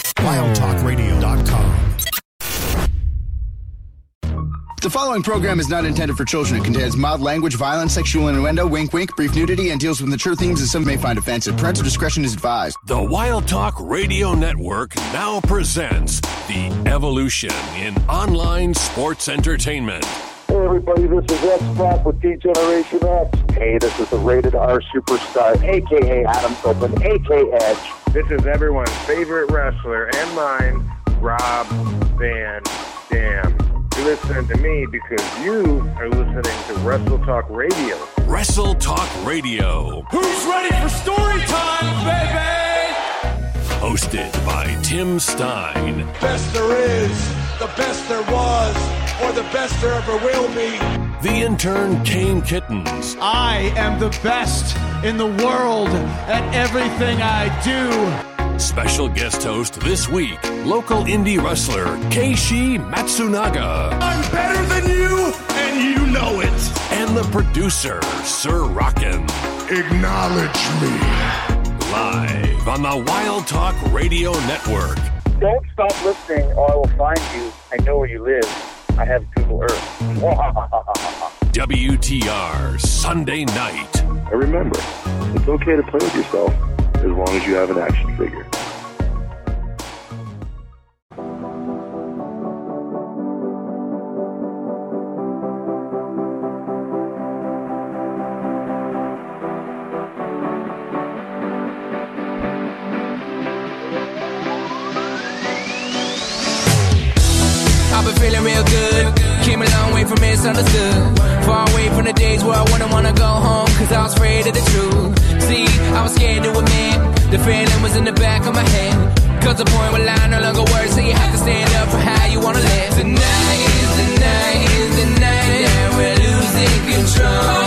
WildTalkRadio.com. The following program is not intended for children. It contains mild language, violence, sexual innuendo, wink, wink, brief nudity, and deals with mature themes that some may find offensive. Parental discretion is advised. The Wild Talk Radio Network now presents The Evolution in Online Sports Entertainment. Hey everybody, this is X-Pac with D-Generation X. Hey, this is the Rated R Superstar, a.k.a. Adam Copeland, a.k.a. Edge. This is everyone's favorite wrestler and mine, Rob Van Dam. You listen to me because you are listening to Wrestle Talk Radio. Wrestle Talk Radio. Who's ready for story time, baby? Hosted by Tim Stein. Best there is, the best there was, or the best there ever will be. The intern Kane Kittens. I am the best in the world at everything I do. Special guest host this week, local indie wrestler Keishi Matsunaga. I'm better than you, and you know it. And the producer, Sir Rockin'. Acknowledge me. Live on the Wild Talk Radio Network. Don't stop listening or I will find you. I know where you live. I have Google Earth. WTR Sunday night. And remember, it's okay to play with yourself as long as you have an action figure. I've been feeling real good, came a long way from misunderstood. Far away from the days where I wouldn't wanna go home, cause I was afraid of the truth. See, I was scared to admit, the feeling was in the back of my head. Cause the point where line no longer works, so you have to stand up for how you wanna live. Tonight is the night, is the night that we're losing control.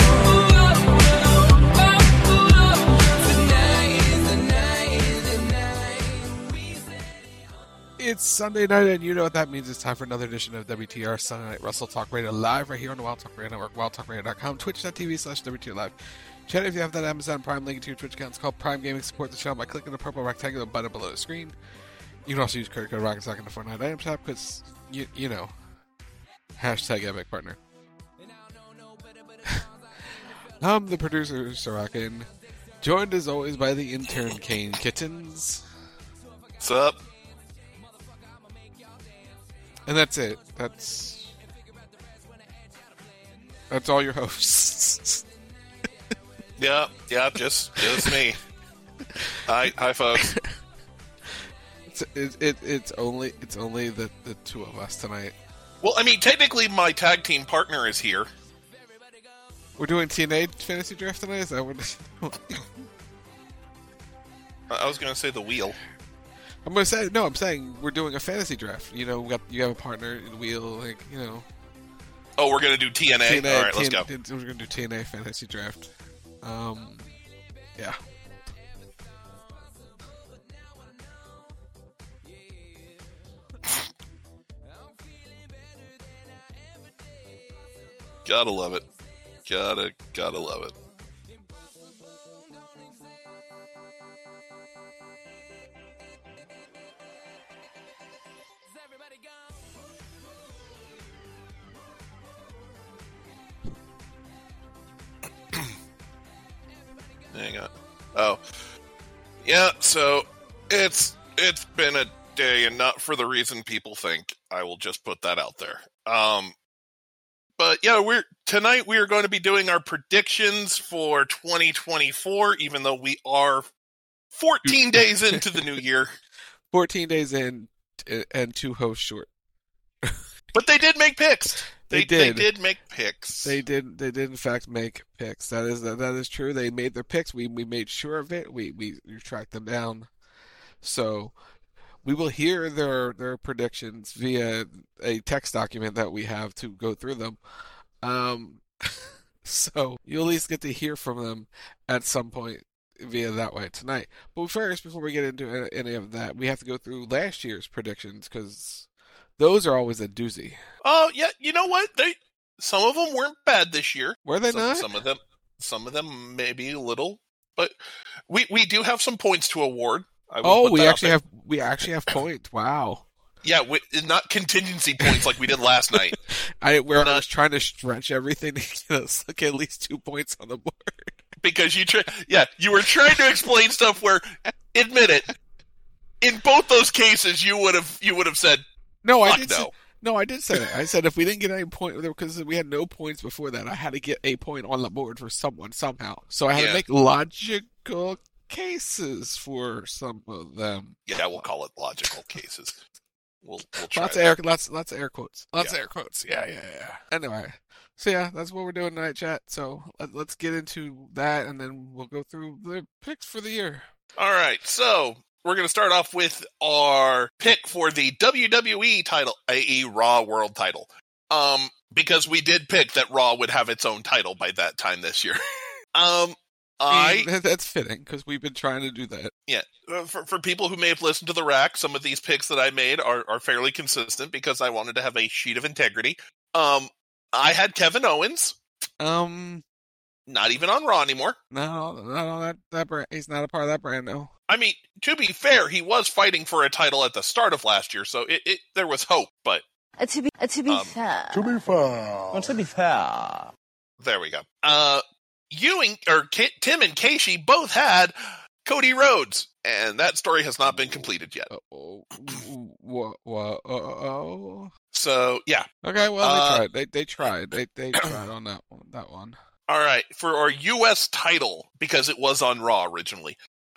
It's Sunday night, and you know what that means. It's time for another edition of WTR Sunday Night Wrestle Talk Radio live right here on the Wild Talk Radio Network, wildtalkradio.com, twitch.tv/WTR Live. Chat if you have that Amazon Prime link to your Twitch account. It's called Prime Gaming. Support the channel by clicking the purple rectangular button below the screen. You can also use credit code Rocketstock in the Fortnite item shop because, you know, hashtag Epic Partner. I'm the producer, Sorokin, joined as always by the intern, Kane Kittens. What's up? And that's it. That's all your hosts. Yeah, just me. Hi, folks. It's only the two of us tonight. Well, I mean, technically, my tag team partner is here. We're doing TNA fantasy draft tonight. Is that what? I was going to say the wheel. I'm saying we're doing a fantasy draft. You know, you have a partner in the wheel, like, you know. Oh, we're going to do TNA? All right, let's go. We're going to do TNA fantasy draft. Yeah. Gotta love it. Gotta love it. Hang on. Oh. Yeah, so it's been a day, and not for the reason people think. I will just put that out there. But yeah, tonight we are going to be doing our predictions for 2024, even though we are 14 days into the new year. 14 days in, and two hosts short. But they did make picks. They did make picks. They did in fact make picks. That is true. They made their picks. We made sure of it. We tracked them down. So we will hear their predictions via a text document that we have to go through them. So you'll at least get to hear from them at some point via that way tonight. But first, before we get into any of that, we have to go through last year's predictions because those are always a doozy. Oh, yeah. You know what? Some of them weren't bad this year. Were they not? Some of them maybe a little. But we do have some points to award. we actually have points. Wow. Yeah, not contingency points like we did last night. I was trying to stretch everything to get us at least 2 points on the board. Because you were trying to explain stuff where, admit it, in both those cases you would have said no. I did say that. I said if we didn't get any point because we had no points before that, I had to get a point on the board for someone somehow. So I had to make logical cases for some of them. Yeah, we'll call it logical cases. We'll try lots of air quotes. Lots of air quotes. Yeah. Anyway, so yeah, that's what we're doing tonight, chat. So let's get into that, and then we'll go through the picks for the year. All right, so we're going to start off with our pick for the WWE title, i.e. Raw World title. Because we did pick that Raw would have its own title by that time this year. That's fitting because we've been trying to do that. Yeah, for people who may have listened to the rack, some of these picks that I made are fairly consistent because I wanted to have a sheet of integrity. I had Kevin Owens. Not even on Raw anymore. No, not on that brand. He's not a part of that brand, no. I mean, to be fair, he was fighting for a title at the start of last year, so there was hope. But to be fair, there we go. Tim and Keishi both had Cody Rhodes, and that story has not been completed yet. So yeah. Okay, well they tried. They tried on that one. All right, for our U.S. title because it was on Raw originally.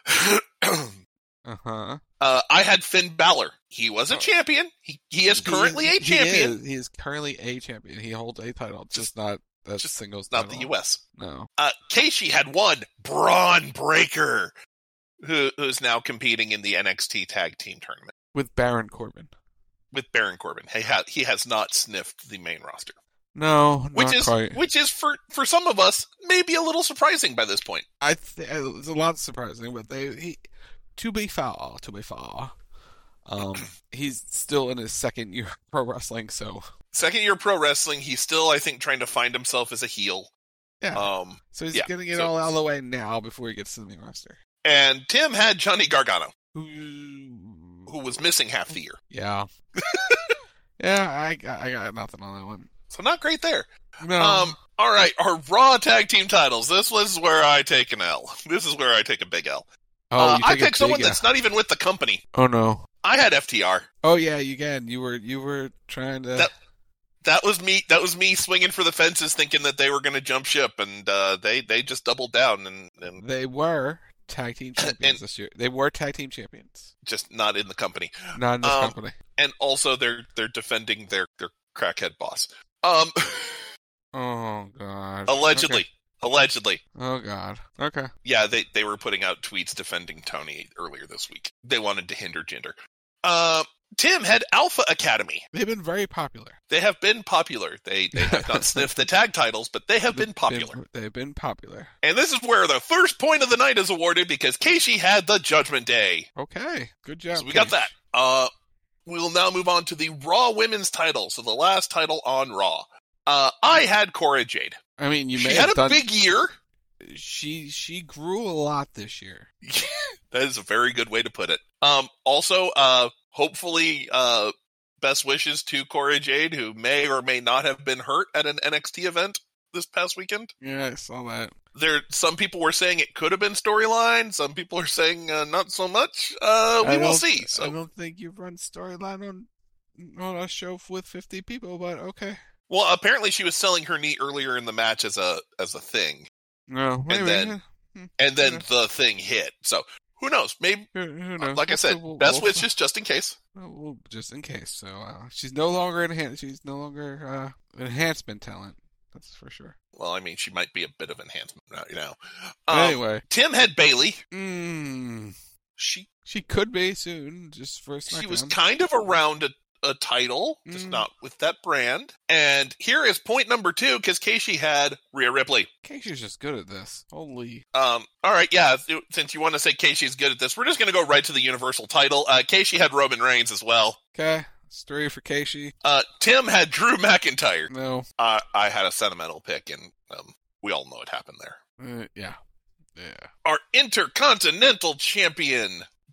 I had Finn Balor. He was a champion. He is currently a champion. He is currently a champion. He holds a title, just not. That's just singles. Not the U.S. No. Keishi had one Braun Breaker, who's now competing in the NXT Tag Team Tournament with Baron Corbin. He has not sniffed the main roster. No, which is for some of us maybe a little surprising by this point. It's a lot surprising, but to be fair, he's still in his second year of pro wrestling, so. Second year pro wrestling, he's still, I think, trying to find himself as a heel. Yeah. So he's getting it all out of the way now before he gets to the main roster. And Tim had Johnny Gargano, who was missing half the year. Yeah. Yeah, I got nothing on that one. So not great there. No. All right, our Raw Tag Team titles. This was where I take an L. This is where I take a big L. I picked someone that's not even with the company. Oh no. I had FTR. Oh yeah, you were trying to. That was me. That was me swinging for the fences, thinking that they were going to jump ship, and they just doubled down. And they were tag team champions this year. They were tag team champions, just not in the company. Not in this company. And also, they're defending their crackhead boss. Oh god. Allegedly. Okay. Allegedly. Oh god. Okay. Yeah, they were putting out tweets defending Tony earlier this week. They wanted to hinder Jinder. Tim had Alpha Academy. They've been very popular. They have been popular. They have not sniffed the tag titles, but they have been popular. They've been popular. And this is where the first point of the night is awarded because Keishi had the Judgment Day. Okay. Good job. So we got that. We will now move on to the Raw Women's title. So the last title on Raw. I had Cora Jade. I mean, she had a big year. She grew a lot this year. That is a very good way to put it. Also, hopefully, best wishes to Cora Jade, who may or may not have been hurt at an NXT event this past weekend. Yeah, I saw that. Some people were saying it could have been storyline. Some people are saying not so much. We will see. So. I don't think you run storyline on a show with 50 people, but okay. Well, apparently she was selling her knee earlier in the match as a thing. No, maybe. And then the thing hit. So who knows? Maybe. Who knows? Like I said, best wishes just in case. Well, just in case. So she's no longer enhancement talent. That's for sure. Well, I mean, she might be a bit of enhancement now. Anyway, Tim had Bayley. She could be soon, just for a SmackDown. She was kind of around a title, just not with that brand. And here is point number 2, because Keishi had Rhea Ripley. Keishi's just good at this. Holy. All right, yeah, since you want to say Keishi's good at this, we're just going to go right to the Universal title. Keishi had Roman Reigns as well. Okay, it's 3 for Keishi. Tim had Drew McIntyre. No. I had a sentimental pick, and we all know what happened there. Yeah. Our Intercontinental Champion,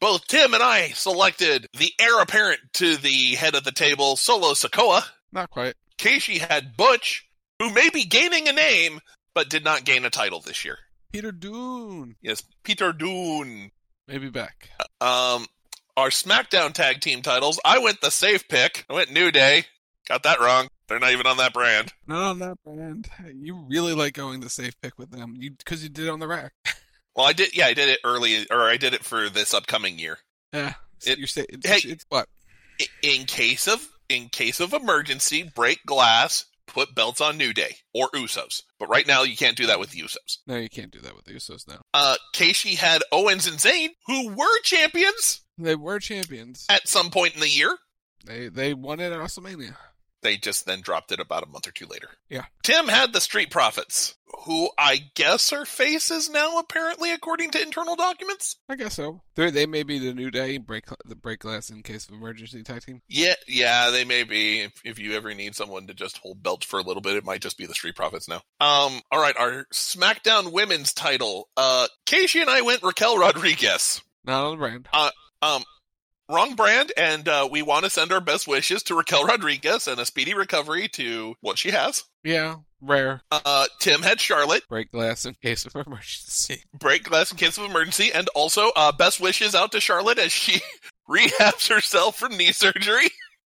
both Tim and I selected the heir apparent to the head of the table, Solo Sikoa. Not quite. Keishi had Butch, who may be gaining a name, but did not gain a title this year. Peter Dunne. Yes, Peter Dunne. Maybe back. Our SmackDown tag team titles, I went the safe pick. I went New Day. Got that wrong. They're not even on that brand. Not on that brand. You really like going the safe pick with them, because you did it on the rack. Well, I did. Yeah, I did it early, or I did it for this upcoming year. Yeah. It's what? In case of emergency, break glass, put belts on New Day or Usos. But right now, you can't do that with the Usos. No, you can't do that with the Usos now. Keishi had Owens and Zayn, who were champions. They were champions at some point in the year. They won it at WrestleMania. They just then dropped it about a month or two later. Yeah. Tim had the Street Profits, who I guess are faces now, apparently, according to internal documents. I guess so. They may be the New Day, the break glass in case of emergency tag team. Yeah, they may be. If you ever need someone to just hold belts for a little bit, it might just be the Street Profits now. All right, our SmackDown Women's title. Keishi and I went Raquel Rodriguez. Not on the brand. Wrong brand, and we want to send our best wishes to Raquel Rodriguez and a speedy recovery to what she has. Yeah, rare. Tim had Charlotte. Break glass in case of emergency. Break glass in case of emergency, and also best wishes out to Charlotte as she rehabs herself from knee surgery.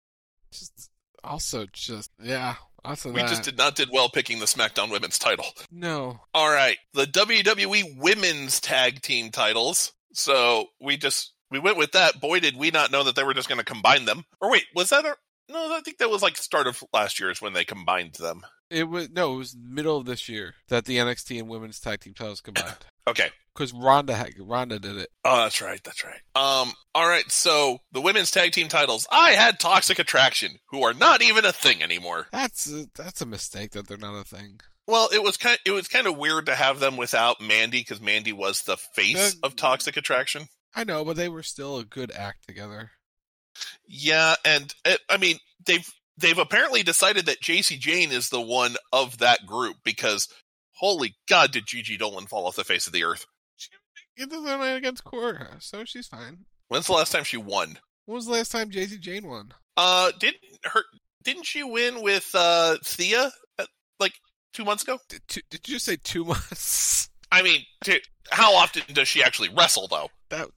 We just did not did well picking the SmackDown Women's title. No. All right, the WWE Women's Tag Team titles. So we went with that. Boy, did we not know that they were just going to combine them. Or wait, was that no, I think that was like start of last year is when they combined them. It was middle of this year that the NXT and Women's Tag Team titles combined. Okay. Because Ronda did it. Oh, that's right. All right, so the Women's Tag Team titles. I had Toxic Attraction, who are not even a thing anymore. That's a mistake that they're not a thing. Well, it was kind of weird to have them without Mandy, because Mandy was the face of Toxic Attraction. I know, but they were still a good act together. Yeah, and they've apparently decided that JC Jane is the one of that group, because holy God, did Gigi Dolan fall off the face of the earth? It doesn't win against Cora, so she's fine. When's the last time she won? When was the last time JC Jane won? Didn't she win with Thea like 2 months ago? Did you just say 2 months? I mean, how often does she actually wrestle, though?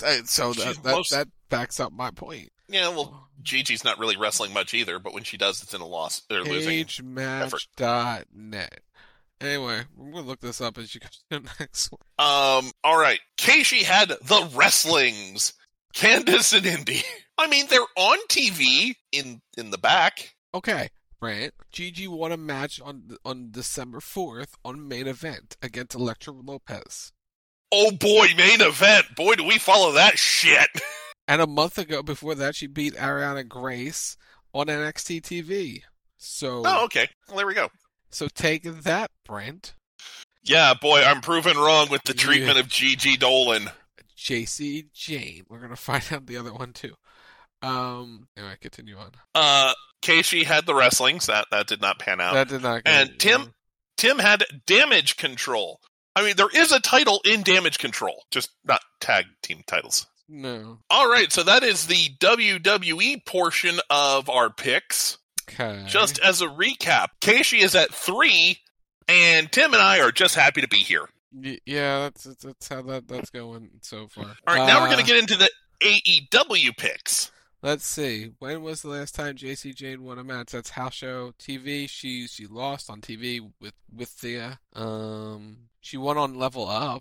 That backs up my point. Yeah, well, Gigi's not really wrestling much either, but when she does, it's in a loss. They're losing effort. CageMatch.net. Anyway, we're going to look this up as you go to the next one. All right. Keishi had the Wrestlings. Candice and Indy. I mean, they're on TV in the back. Okay. Right. Gigi won a match on December 4th on Main Event against Elektra Lopez. Oh boy, Main Event. Boy, do we follow that shit. And a month ago before that, she beat Ariana Grace on NXT TV. So. Oh, okay. Well, there we go. So take that, Brent. Yeah, boy, I'm proven wrong with the treatment of Gigi Dolan. JC Jane. We're going to find out the other one, too. Anyway, continue on. Keishi had the Wrestlings. That did not pan out. That did not. And Tim had Damage Control. I mean, there is a title in Damage Control, just not tag team titles. No. All right, so that is the WWE portion of our picks. Okay. Just as a recap, Keishi is at 3, and Tim and I are just happy to be here. Yeah, that's how that's going so far. All right, now we're going to get into the AEW picks. Let's see. When was the last time JC Jane won a match? That's House Show TV. She lost on TV with Thea. She won on Level Up.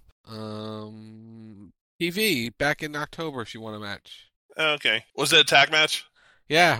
TV back in October. She won a match. Okay. Was it a tag match? Yeah.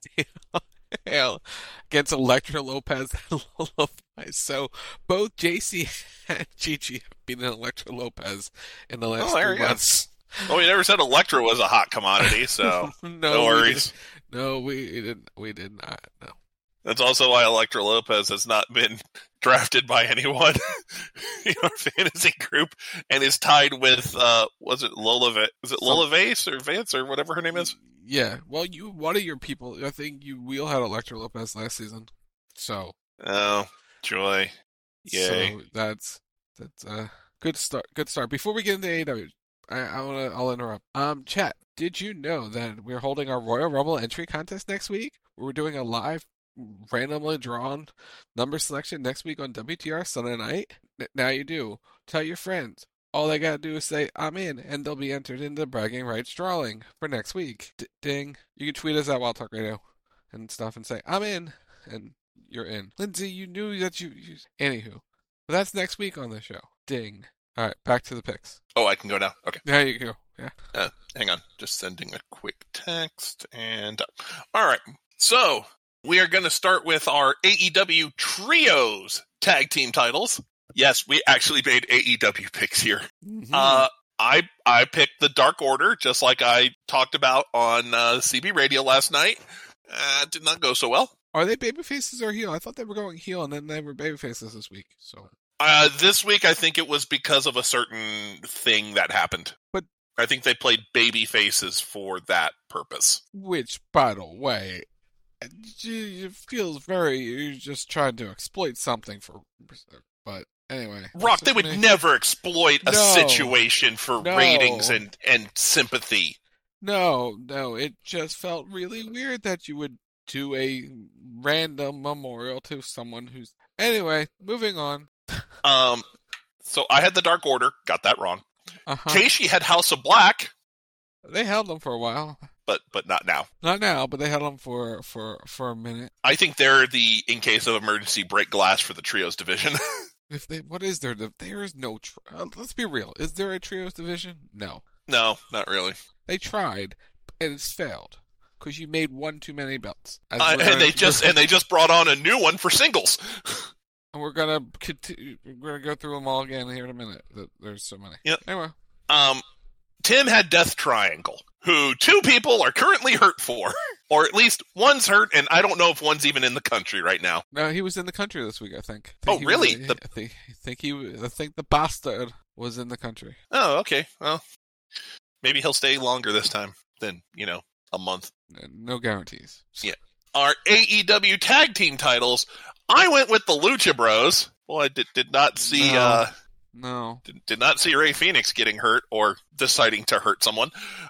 Against Elektra Lopez and Lopez. So both JC and Gigi have beaten Elektra Lopez in the last 3 months. Well, we never said Elektra was a hot commodity, so no worries. We did not. No. That's also why Elektra Lopez has not been drafted by anyone in our fantasy group and is tied with, was it Lola? Was it Lola Vase or Vance or whatever her name is? Yeah. Well, one of your people, I think we all had Elektra Lopez last season. So. Oh, joy. Yay. So that's a good start. Before we get into AEW, I'll interrupt. Chat, did you know that we're holding our Royal Rumble entry contest next week? We're doing a live, randomly drawn number selection next week on WTR Sunday night. Now you do. Tell your friends. All they gotta do is say, I'm in, and they'll be entered into the bragging rights drawing for next week. Ding. You can tweet us at Wild Talk Radio and stuff and say, I'm in, and you're in. Lindsay, you knew that you... Anywho. But that's next week on the show. Ding. All right, back to the picks. Oh, I can go now? Okay. There you go. Yeah. Hang on. Just sending a quick text and... All right. So, we are going to start with our AEW Trios tag team titles. Yes, we actually made AEW picks here. Mm-hmm. I picked the Dark Order, just like I talked about on CB Radio last night. Did not go so well. Are they babyfaces or heel? I thought they were going heel, and then they were babyfaces this week. So this week, I think it was because of a certain thing that happened. But I think they played babyfaces for that purpose. Which, by the way, it feels very... You're just trying to exploit something for... But... Anyway. Rock, they would never exploit a situation for ratings and sympathy. No, it just felt really weird that you would do a random memorial to someone who's... Anyway, moving on. So I had the Dark Order, got that wrong. Uh-huh. Keishi had House of Black. They held them for a while. But not now. Not now, but they held them for a minute. I think they're the, in case of emergency, break glass for the Trios division. What is there? There is no... let's be real. Is there a Trios division? No. No, not really. They tried, and it's failed. Because you made one too many belts. And they just brought on a new one for singles. And we're gonna go through them all again here in a minute. There's so many. Yep. Anyway. Tim had Death Triangle, who 2 people are currently hurt for. Or at least one's hurt, and I don't know if one's even in the country right now. No, he was in the country this week, I think. Oh, really? I think the bastard was in the country. Oh, okay. Well, maybe he'll stay longer this time than, a month. No guarantees. Yeah. Our AEW tag team titles, I went with the Lucha Bros. Well, I did not see... No. Did not see Rey Fenix getting hurt or deciding to hurt someone.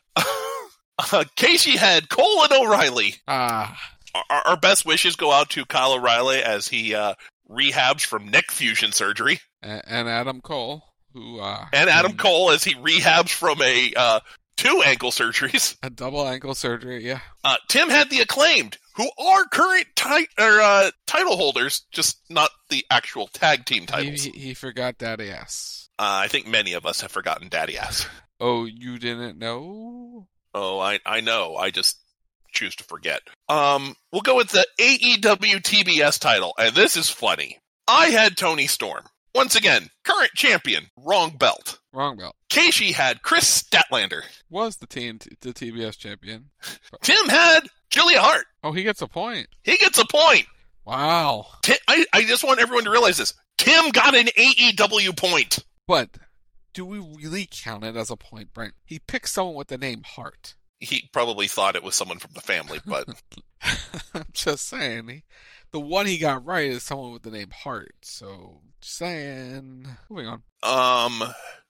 Keishi had Cole and O'Reilly. Our best wishes go out to Kyle O'Reilly as he rehabs from neck fusion surgery. And Adam Cole, who... and Adam Cole as he rehabs from 2 ankle surgeries. A double ankle surgery, yeah. Tim had the Acclaimed, who are current title holders, just not the actual tag team titles. He forgot Daddy Ass. I think many of us have forgotten Daddy Ass. Oh, you didn't know? Oh, I know. I just choose to forget. We'll go with the AEW TBS title, and this is funny. I had Tony Storm. Once again, current champion, wrong belt. Wrong belt. Keishi had Chris Statlander. Was the TBS champion. Tim had Julia Hart. Oh, he gets a point. He gets a point. Wow. I just want everyone to realize this. Tim got an AEW point. But do we really count it as a point, Brent? He picked someone with the name Hart. He probably thought it was someone from the family, but... I'm just saying. The one he got right is someone with the name Hart. So, just saying. Moving on.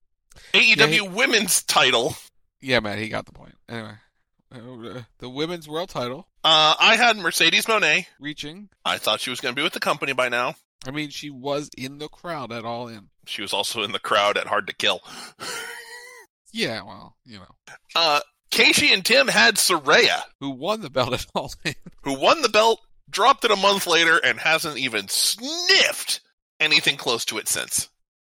AEW women's title. Yeah, man, he got the point. Anyway. The women's world title. I had Mercedes Moné. Reaching. I thought she was going to be with the company by now. I mean, she was in the crowd at All In. She was also in the crowd at Hard to Kill. Yeah, well, you know. Keishi and Tim had Saraya. Who won the belt at All In. Who won the belt, dropped it a month later, and hasn't even sniffed anything close to it since.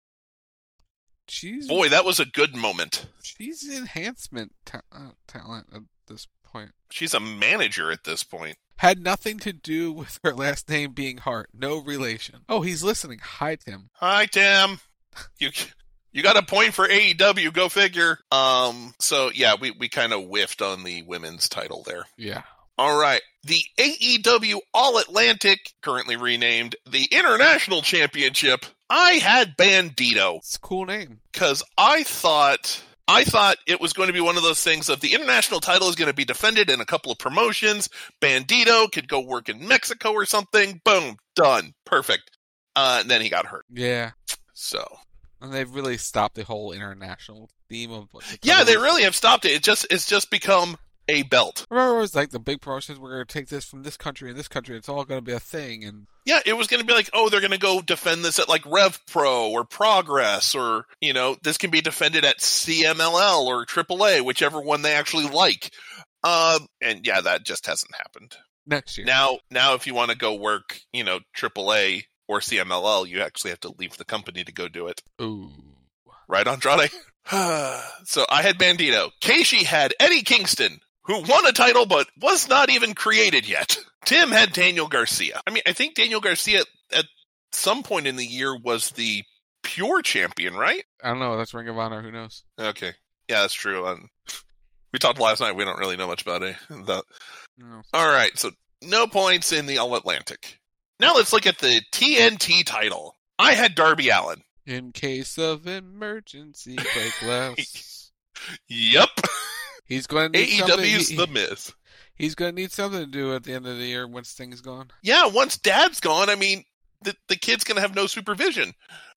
Boy, that was a good moment. She's enhancement talent at this point. She's a manager at this point. Had nothing to do with her last name being Hart. No relation. Oh, he's listening. Hi, Tim. Hi, Tim. You got a point for AEW. Go figure. So, yeah, we kind of whiffed on the women's title there. Yeah. All right. The AEW All-Atlantic, currently renamed the International Championship, I had Bandito. It's a cool name. Because I thought it was going to be one of those things of the international title is going to be defended in a couple of promotions. Bandito could go work in Mexico or something. Boom. Done. Perfect. And then he got hurt. Yeah. So. And they've really stopped the whole international theme of what Yeah, they really have stopped it. It's just become a belt. Remember, it was like the big promotions, we're going to take this from this country and this country. It's all going to be a thing. And yeah, it was going to be like, oh, they're going to go defend this at like Rev Pro or Progress, or, you know, this can be defended at CMLL or AAA, whichever one they actually like. And yeah, that just hasn't happened. Next year. Now, if you want to go work, you know, AAA or CMLL, you actually have to leave the company to go do it. Ooh. Right, Andrade? So I had Bandito. Keishi had Eddie Kingston, who won a title but was not even created yet. Tim had Daniel Garcia. I mean, I think Daniel Garcia at some point in the year was the pure champion, right? I don't know. That's Ring of Honor. Who knows? Okay. Yeah, that's true. We talked last night. We don't really know much about it. No. All right. So no points in the All-Atlantic. Now let's look at the TNT title. I had Darby Allin. In case of emergency, break less. Yep. He's going to need AEW's The Miz. He's going to need something to do at the end of the year once things gone. Yeah, once Dad's gone, I mean, the kid's going to have no supervision.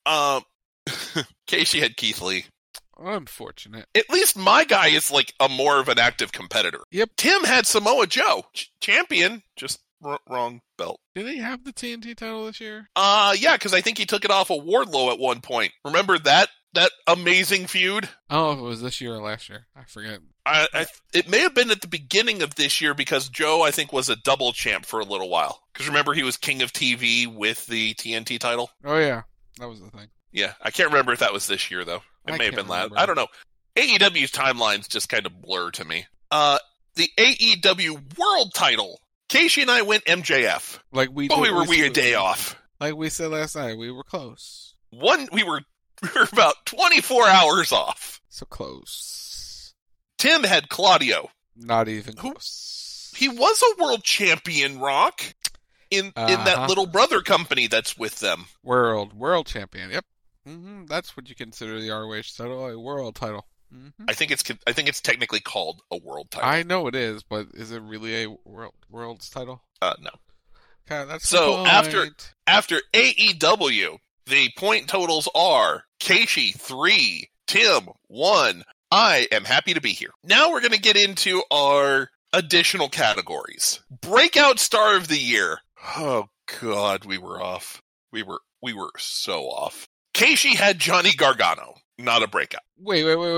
Keishi had Keith Lee. Unfortunate. At least my guy is like a more of an active competitor. Yep. Tim had Samoa Joe. Champion, just wrong belt. Did he have the TNT title this year? Yeah, because I think he took it off of Wardlow at one point. Remember that amazing feud? Oh, if it was this year or last year. I forget. It may have been at the beginning of this year because Joe, I think, was a double champ for a little while. Because remember, he was King of TV with the TNT title? Oh, yeah. That was the thing. Yeah. I can't remember if that was this year, though. It may have been last. I don't know. AEW's timelines just kind of blur to me. The AEW World title. Keishi and I went MJF. Like we were a day off. Like we said last night, we were close. We were about 24 hours off. So close. Tim had Claudio. Not even close. He was a world champion, Rock, in that little brother company that's with them. World champion. Yep. Mm-hmm. That's what you consider the ROH title, a world title. Mm-hmm. I think it's technically called a world title. I know it is, but is it really a world's title? No. Okay, that's so after AEW, the point totals are Keishi 3, Tim 1. I am happy to be here. Now we're going to get into our additional categories. Breakout Star of the Year. Oh God, we were off. We were so off. Keishi had Johnny Gargano. Not a breakout. Wait.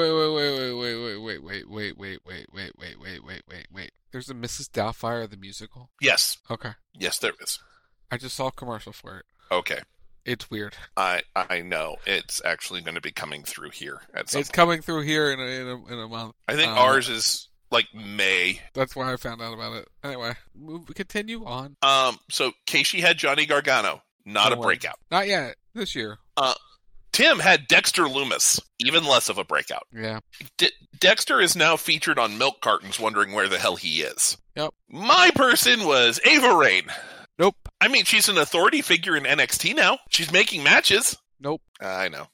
There's a Mrs. Doubtfire, the musical? Yes. Okay. Yes, there is. I just saw a commercial for it. Okay. It's weird. I know. It's actually going to be coming through here at some point. Coming through here in a month. I think ours is like May. That's why I found out about it. Anyway, continue on. So Keishi had Johnny Gargano. Not a breakout. Not yet. This year. Tim had Dexter Lumis, even less of a breakout. Yeah. Dexter is now featured on milk cartons wondering where the hell he is. Yep. My person was Ava Raine. Nope. I mean, she's an authority figure in NXT now. She's making matches. Nope. I know.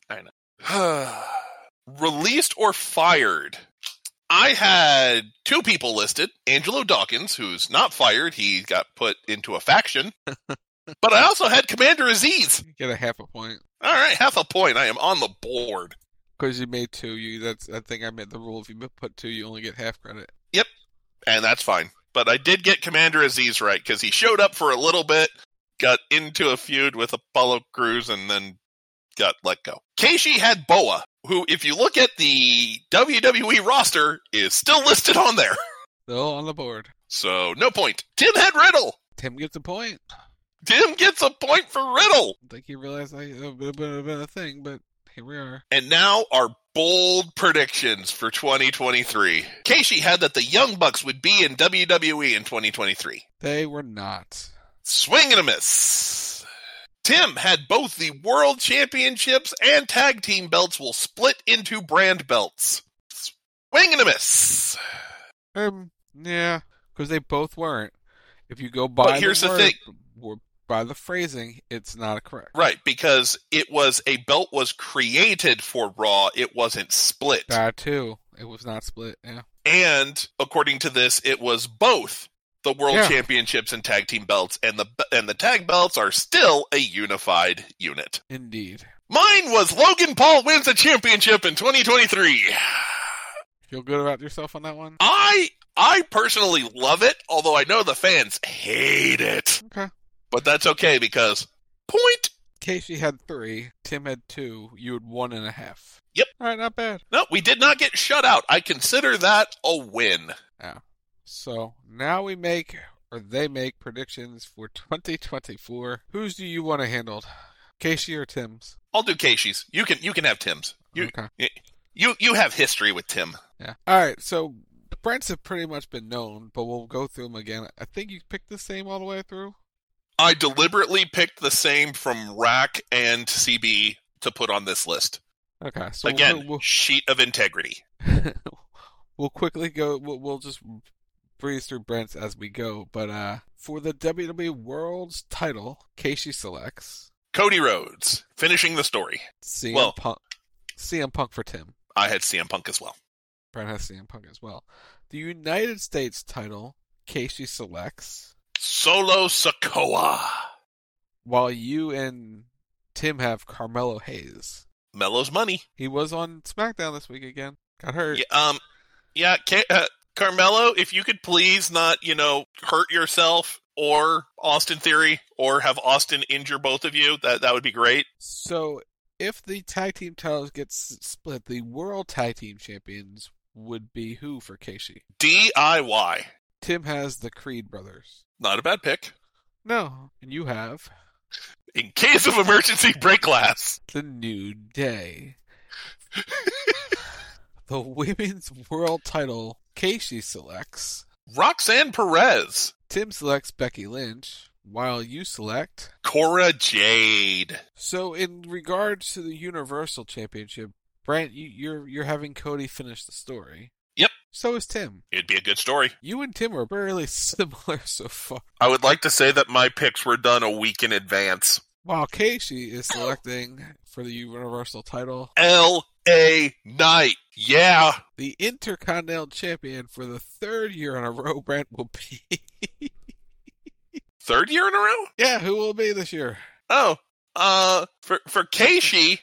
Released or fired? I had two people listed. Angelo Dawkins, who's not fired. He got put into a faction. But I also had Commander Aziz. You get a half a point. All right, half a point. I am on the board. Because you made two. I think I made the rule. If you put two, you only get half credit. Yep, and that's fine. But I did get Commander Aziz right, because he showed up for a little bit, got into a feud with Apollo Crews, and then got let go. Keishi had Boa, who, if you look at the WWE roster, is still listed on there. Still on the board. So, no point. Tim had Riddle. Tim gets a point. Tim gets a point for Riddle. I think he realized it would have been a thing, but here we are. And now our bold predictions for 2023. Keishi had that the Young Bucks would be in WWE in 2023. They were not. Swing and a miss. Tim had both the World Championships and Tag Team belts will split into brand belts. Swing and a miss. Yeah, because they both weren't. If you go by here's the thing. By the phrasing, it's not correct. Right, because a belt was created for Raw, it wasn't split. That too. It was not split, yeah. And, according to this, it was both the World Championships and Tag Team belts, and the tag belts are still a unified unit. Indeed. Mine was Logan Paul wins a championship in 2023. Feel good about yourself on that one? I personally love it, although I know the fans hate it. Okay. But that's okay because point. Casey had 3, Tim had 2, you had 1.5. Yep. All right, not bad. No, we did not get shut out. I consider that a win. Yeah. So now they make predictions for 2024. Whose do you want to handle? Casey or Tim's? I'll do Casey's. You can have Tim's. Okay. You have history with Tim. Yeah. All right. So Brent's have pretty much been known, but we'll go through them again. I think you picked the same all the way through. I deliberately picked the same from Rack and CB to put on this list. Okay. So again, sheet of integrity. We'll quickly go. We'll just breeze through Brent's as we go. But for the WWE World's title, Casey selects Cody Rhodes, finishing the story. CM Punk for Tim. I had CM Punk as well. Brent has CM Punk as well. The United States title, Casey selects Solo Sikoa. While you and Tim have Carmelo Hayes. Melo's money. He was on SmackDown this week again. Got hurt. Yeah, Carmelo, if you could please not, hurt yourself or Austin Theory or have Austin injure both of you, that would be great. So if the tag team titles get split, the World Tag Team Champions would be who for Casey? DIY. Tim has the Creed brothers. Not a bad pick. No, and you have... In case of emergency, break glass. The New Day. The Women's World title, Casey selects Roxanne Perez. Tim selects Becky Lynch, while you select Cora Jade. So in regards to the Universal Championship, Brent, you're having Cody finish the story. Yep. So is Tim. It'd be a good story. You and Tim are fairly similar so far. I would like to say that my picks were done a week in advance. While Casey is selecting for the Universal title L.A. Knight. Yeah. The Intercontinental Champion for the 3rd year in a row, Brent, will be... 3rd year in a row? Yeah, who will it be this year? Oh, for Casey,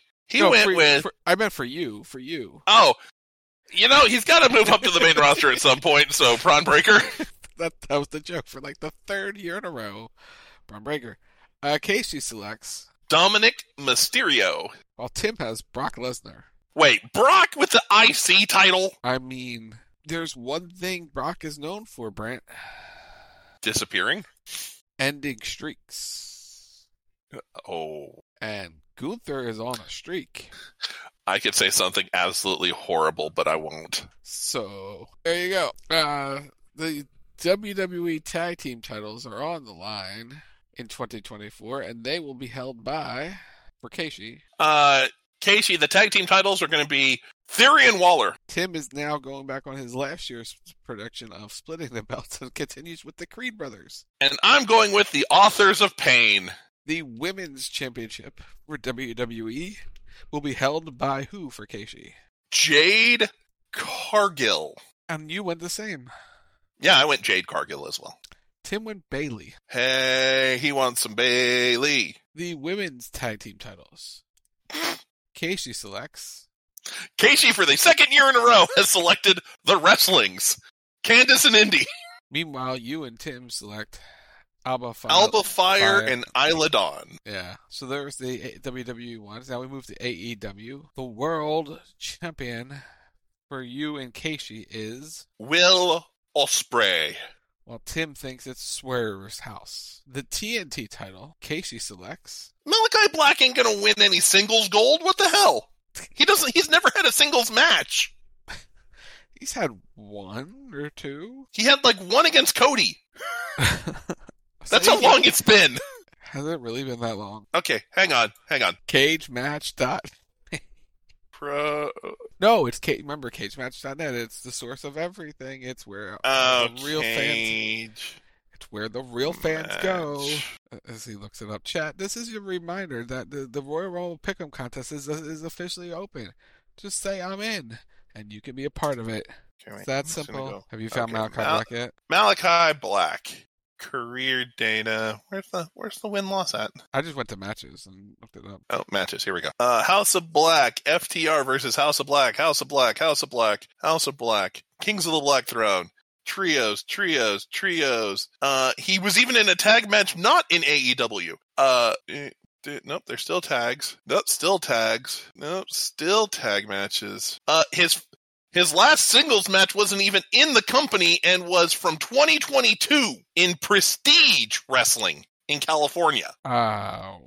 I meant for you. Oh, he's got to move up to the main roster at some point, so Braun Breaker. that was the joke. For like the 3rd year in a row, Braun Breaker. Casey selects Dominic Mysterio. While Tim has Brock Lesnar. Wait, Brock with the IC title? I mean, there's one thing Brock is known for, Brent. Disappearing? Ending streaks. Oh. And Gunther is on a streak. I could say something absolutely horrible, but I won't. So, there you go. The WWE Tag Team titles are on the line in 2024, and they will be held by, for Casey. Casey, the tag team titles are going to be Theory and Waller. Tim is now going back on his last year's prediction of splitting the belts and continues with the Creed brothers. And I'm going with the Authors of Pain. The Women's Championship for WWE will be held by who for Casey? Jade Cargill. And you went the same. Yeah, I went Jade Cargill as well. Tim went Bayley. Hey, he wants some Bayley. The Women's Tag Team titles. Casey selects... Casey, for the 2nd year in a row, has selected the Wrestlings. Candice and Indy. Meanwhile, you and Tim select Alba Fire and Isla Dawn. Yeah. So there's the WWE ones. Now we move to AEW. The World Champion for you and Casey is... Will Ospreay. While Tim thinks it's Swerve's house. The TNT title, Casey selects... Malachi Black ain't gonna win any singles gold. What the hell? He's never had a singles match. He's had 1 or 2. He had like 1 against Cody. That's how long it's been. Has it really been that long? Okay, hang on. Cage Match Pro. No, it's remember CageMatch.net. It's the source of everything. It's where the real fans. It's where the real fans go. As he looks it up, chat. This is your reminder that the Royal Rumble Pick'em contest is officially open. Just say I'm in, and you can be a part of it. It's that simple. Have you found Malachi Black yet? Malachi Black. career data. Where's the win-loss at? I just went to matches and looked it up. Oh, matches. Here we go. House of Black, FTR versus House of Black, House of Black, House of Black, House of Black, Kings of the Black Throne, trios. He was even in a tag match not in AEW. Nope, they're still tags. Nope, still tags. Nope, still tag matches. His last singles match wasn't even in the company and was from 2022 in Prestige Wrestling in California. Wow.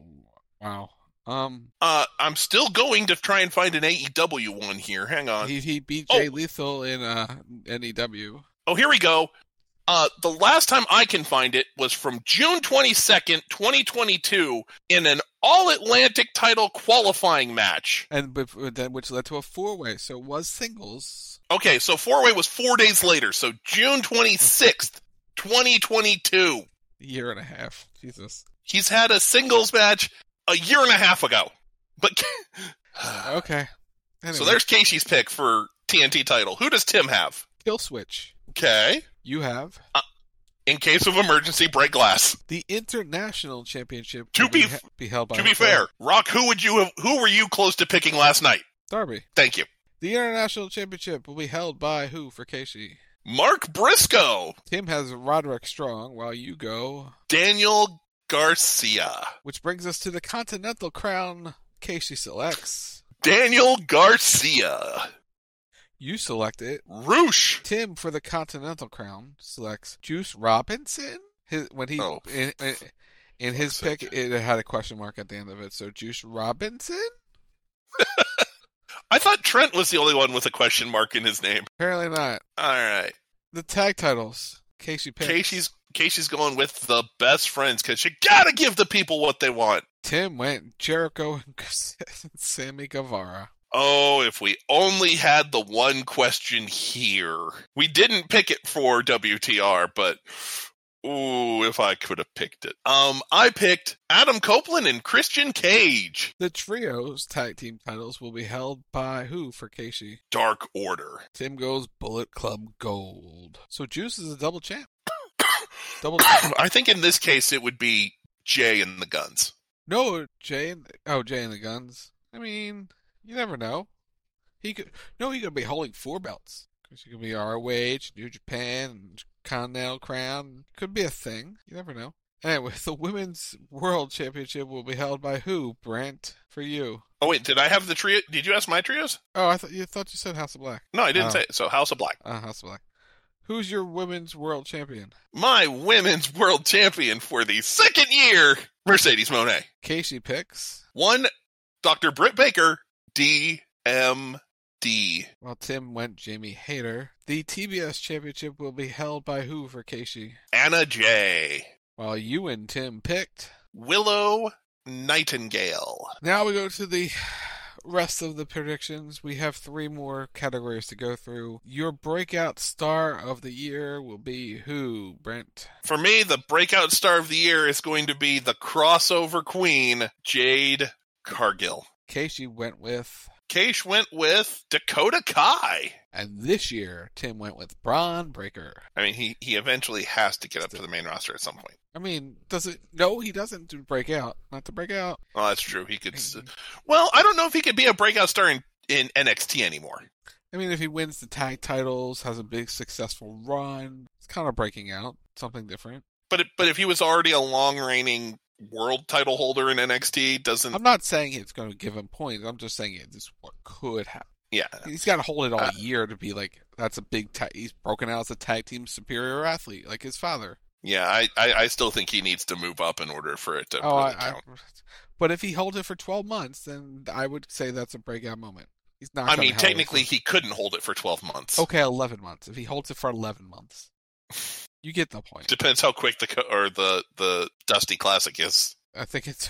I'm still going to try and find an AEW one here. Hang on. He beat Jay Lethal in NEW. Oh, here we go. The last time I can find it was from June 22nd, 2022 in an All-Atlantic title qualifying match. Which led to a 4-way, so it was singles. Okay, so 4-way was 4 days later, so June 26th, 2022. A year and a half. Jesus. He's had a singles match a year and a half ago. But okay. Anyway. So there's Casey's pick for TNT title. Who does Tim have? Kill Switch. Okay. You have? In case of emergency, break glass. The International Championship to be held by. To be fair, Rock, who were you close to picking last night? Darby. Thank you. The International Championship will be held by who for Casey? Mark Briscoe. Tim has Roderick Strong, while you go Daniel Garcia. Which brings us to the Continental Crown. Casey selects Daniel Garcia. You select it. Roosh. Tim, for the Continental Crown, selects Juice Robinson. In his pick, it had a question mark at the end of it. So Juice Robinson? I thought Trent was the only one with a question mark in his name. Apparently not. All right. The tag titles. Casey picks. Casey's going with the best friends because you got to give the people what they want. Tim went Jericho and Sammy Guevara. Oh, if we only had the one question here. We didn't pick it for WTR, but ooh, if I could have picked it. I picked Adam Copeland and Christian Cage. The trios tag team titles will be held by who for Casey? Dark Order. Tim goes Bullet Club Gold. So Juice is a double champ. I think in this case it would be Jay and the Guns. No, Jay and the Guns. I mean, you never know. He could be holding 4 belts. Because he could be ROH, New Japan, Continental Crown. Could be a thing. You never know. Anyway, the Women's World Championship will be held by who, Brent, for you? Oh, wait, did I have the trio? Did you ask my trios? Oh, I thought you said House of Black. No, I didn't say it. So House of Black. House of Black. Who's your Women's World Champion? My Women's World Champion for the 2nd year, Mercedes Moné. Casey picks 1, Dr. Britt Baker, DMD. While Tim went Jamie Hayter. The TBS Championship will be held by who for Casey? Anna Jay. While you and Tim picked Willow Nightingale. Now we go to the rest of the predictions. We have 3 more categories to go through. Your breakout star of the year will be who, Brent? For me, the breakout star of the year is going to be the crossover queen, Jade Cargill. Casey went with Dakota Kai. And this year, Tim went with Braun Breaker. I mean, he eventually has to get up to the main roster at some point. I mean, no, he doesn't do breakout. Not to break out. Oh, that's true. He could. Well, I don't know if he could be a breakout star in NXT anymore. I mean, if he wins the tag titles, has a big successful run, it's kind of breaking out. Something different. But if he was already a long reigning world title holder in NXT, doesn't... I'm not saying it's going to give him points. I'm just saying this is what could happen. Yeah. He's got to hold it all year to be like, that's a big... he's broken out as a tag team superior athlete, like his father. Yeah, I still think he needs to move up in order for it to really count. But if he holds it for 12 months, then I would say that's a breakout moment. He's not. I mean, technically, he couldn't hold it for 12 months. Okay, 11 months. If he holds it for 11 months, you get the point. Depends how quick the Dusty Classic is. I think it's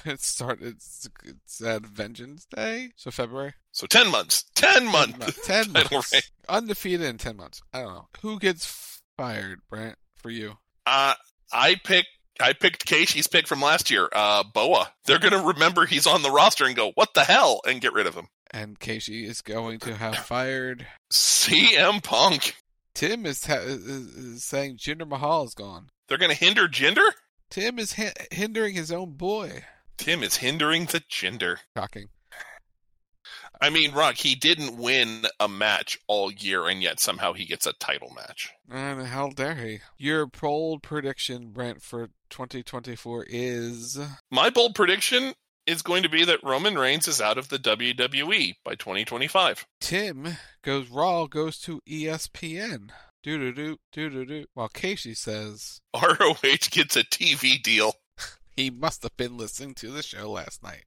at Vengeance Day, so February. So 10 months. 10 months. 10 months. Undefeated in 10 months. I don't know. Who gets fired, Brent, for you? I picked Casey's pick from last year, Boa. They're going to remember he's on the roster and go, what the hell, and get rid of him. And Casey is going to have fired CM Punk. Tim is saying Jinder Mahal is gone. They're going to hinder gender? Tim is hindering his own boy. Tim is hindering the gender. Shocking. I mean, Rock, he didn't win a match all year, and yet somehow he gets a title match. And how dare he? Your bold prediction, Brent, for 2024 is... My bold prediction is going to be that Roman Reigns is out of the WWE by 2025. Tim Raw goes to ESPN. Do-do-do. While Casey says... ROH gets a TV deal. He must have been listening to the show last night.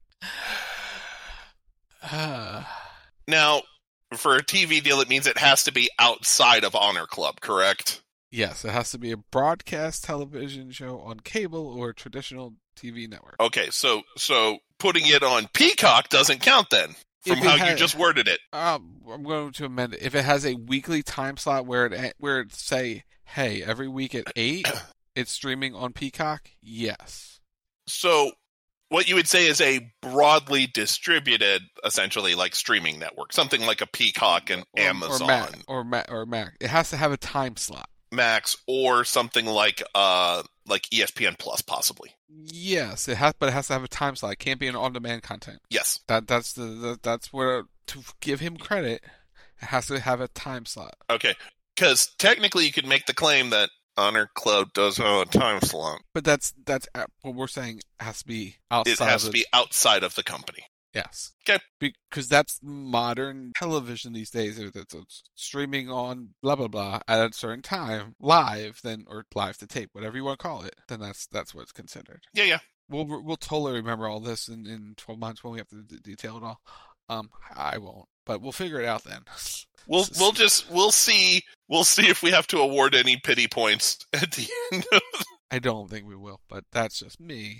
Now, for a TV deal, it means it has to be outside of Honor Club, correct? Yes, it has to be a broadcast television show on cable or traditional TV network. Okay, so putting it on Peacock doesn't count then, from how you just worded it. I'm going to amend it. If it has a weekly time slot where it say, hey, every week at 8, it's streaming on Peacock, yes. So what you would say is a broadly distributed, essentially, like streaming network, something like a Peacock and Amazon or Mac. It has to have a time slot. Max or something like ESPN Plus, possibly. Yes, it has, but it has to have a time slot. It can't be an on-demand content. Yes, that's where, to give him credit, it has to have a time slot. Okay, because technically you could make the claim that Honor Club does have a time slot, but that's what we're saying. Has to be outside. It has to be outside of the company. Yes. Okay. Because that's modern television these days. It's streaming on blah blah blah at a certain time, live, or live to tape, whatever you want to call it. Then that's what it's considered. Yeah. We'll totally remember all this in 12 months when we have to detail it all. I won't, but we'll figure it out then. We'll see if we have to award any pity points at the end of I don't think we will, but that's just me.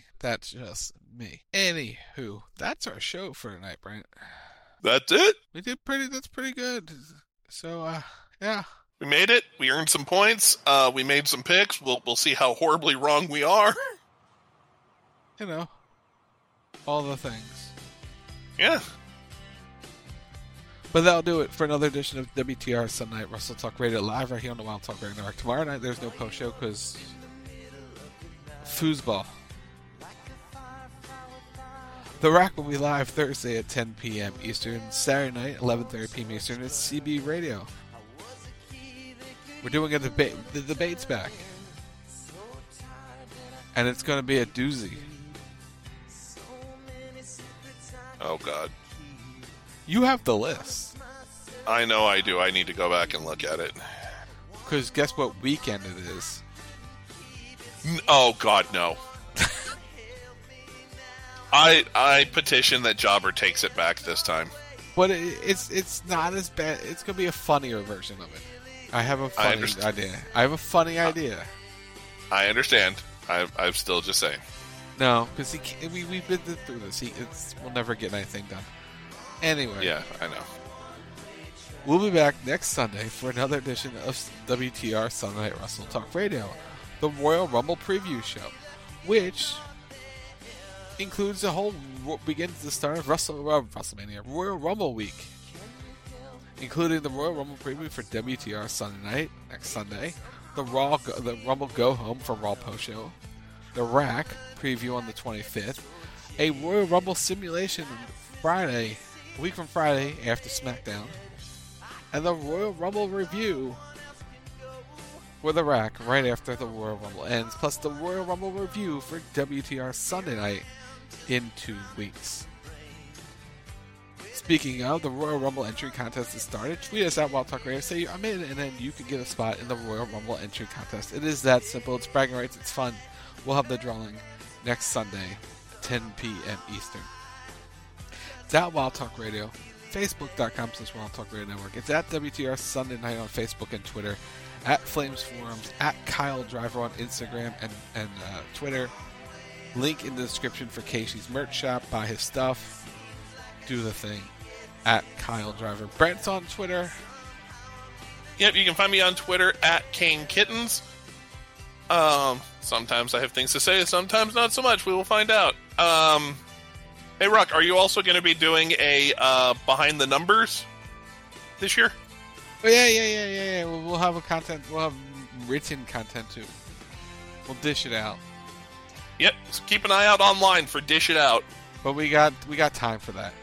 Anywho, that's our show for tonight, Brent. That's it? That's pretty good. So, yeah. We made it. We earned some points. We made some picks. We'll see how horribly wrong we are. You know, all the things. Yeah. But that'll do it for another edition of WTR Sunday Night Wrestle Talk Radio live right here on the Wild Talk Radio Network. Tomorrow night there's no post show because foosball. The Rack will be live Thursday at 10 p.m. Eastern, Saturday night 11:30 p.m. Eastern. It's CB Radio. We're doing a debate. The debate's back, and it's going to be a doozy. Oh God. You have the list. I know I do. I need to go back and look at it. Because guess what weekend it is? Oh, God, no. I petition that Jobber takes it back this time. But it's not as bad. It's going to be a funnier version of it. I have a funny idea. I have a funny idea. I understand. I'm still just saying. No, because we've been through this. We'll never get anything done. Anyway. Yeah, I know. We'll be back next Sunday for another edition of WTR Sunday Night Wrestle Talk Radio, the Royal Rumble preview show, which includes begins the start of WrestleMania, Royal Rumble week, including the Royal Rumble preview for WTR Sunday night, next Sunday, the Rumble Go Home for Raw Post Show, the Rack preview on the 25th, a Royal Rumble simulation Friday, a week from Friday after SmackDown, and the Royal Rumble review for the Rack right after the Royal Rumble ends, plus the Royal Rumble review for WTR Sunday night in 2 weeks. Speaking of, the Royal Rumble entry contest has started. Tweet us at Wild Talk Radio, say I'm in, and then you can get a spot in the Royal Rumble entry contest. It is that simple. It's bragging rights. It's fun. We'll have the drawing next Sunday, 10 p.m. Eastern. It's at Wild Talk Radio, Facebook.com/Wild Talk Radio Network. It's at WTR Sunday Night on Facebook and Twitter, at Flames Forums, at Kyle Driver on Instagram and Twitter. Link in the description for Casey's merch shop. Buy his stuff. Do the thing. At Kyle Driver. Brent's on Twitter. Yep, you can find me on Twitter at Kane Kittens. Sometimes I have things to say, sometimes not so much. We will find out. Hey, Rock, are you also going to be doing a Behind the Numbers this year? Oh, yeah. We'll have We'll have written content too. We'll dish it out. Yep, so keep an eye out online for Dish It Out. But we got time for that.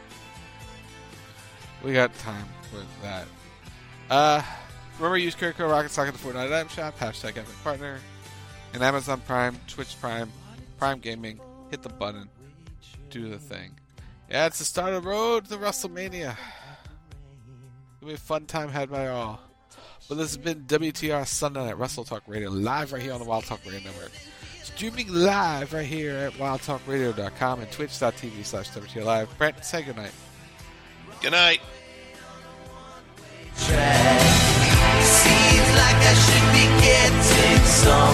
We got time for that. Remember, use code Rocketstock at the Fortnite item shop, hashtag Epic Partner, and Amazon Prime, Twitch Prime, Prime Gaming. Hit the button. Do the thing. Yeah, it's the start of the road to WrestleMania. It'll be a fun time had by all. But this has been WTR Sunday Night Wrestle Talk Radio, live right here on the Wild Talk Radio Network. Streaming live right here at wildtalkradio.com and twitch.tv/WTR Live. Brent, say goodnight. Good night. Seems like I should be getting some